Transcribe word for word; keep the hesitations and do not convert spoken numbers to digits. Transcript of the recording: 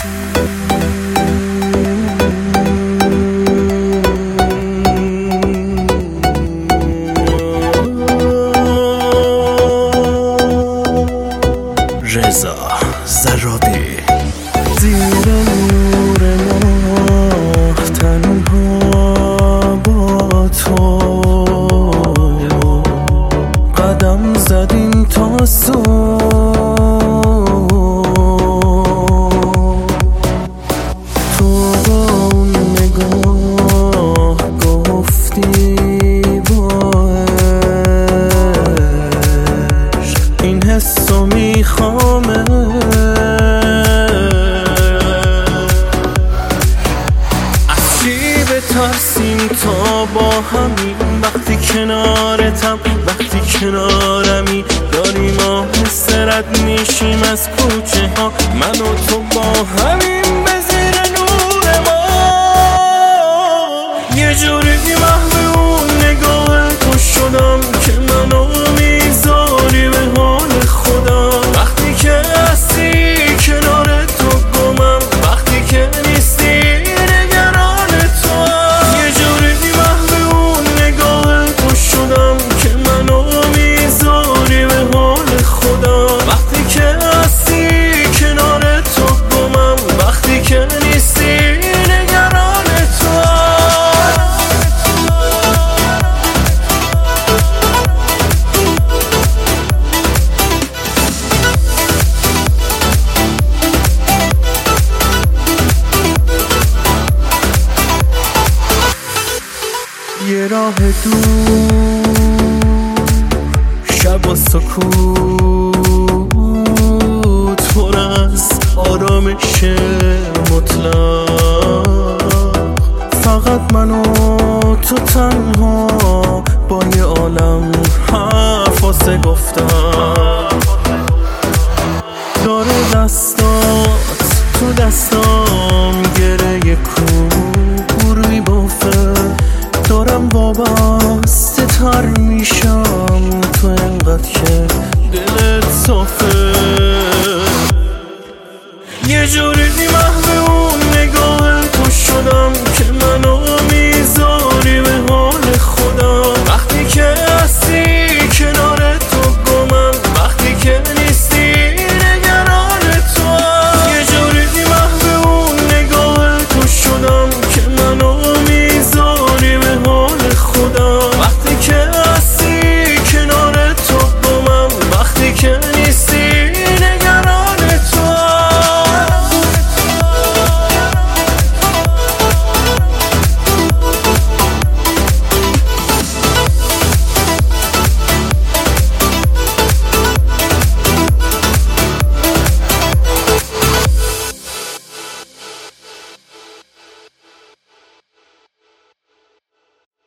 رضا زرادی. زیر نور ماه تنها با تو قدم زدیم تا صبح، تو با اون نگاه گفتی با عشق این حسو میخوامه. از چی بترسیم تا با همین وقتی کنارتم، وقتی کنارمی داریم آهسته رد میشیم از کوچه ها، من و تو با همین به زیر نور ما. یه جوری محو اون نگاه تو شدم که منو میذاری به حال خودم. وقتی که هستی کنار تو گمم، وقتی که نیستی نگران تو. یه جوری محو اون نگاه تو شدم که منو میذاری به حال خودم. وقتی که هستی کنار تو گمم، وقتی که نیستی نگران تو. یه راه دور شب و سکوت پر از آرامش مطلق، فقط من و تو تنها با یه عالم حرف واسه گفتم. داره دستات تو دستام گره کور میبافه، دارم وابسته تر میشم تو انقدر که دلت صافه. یه جوری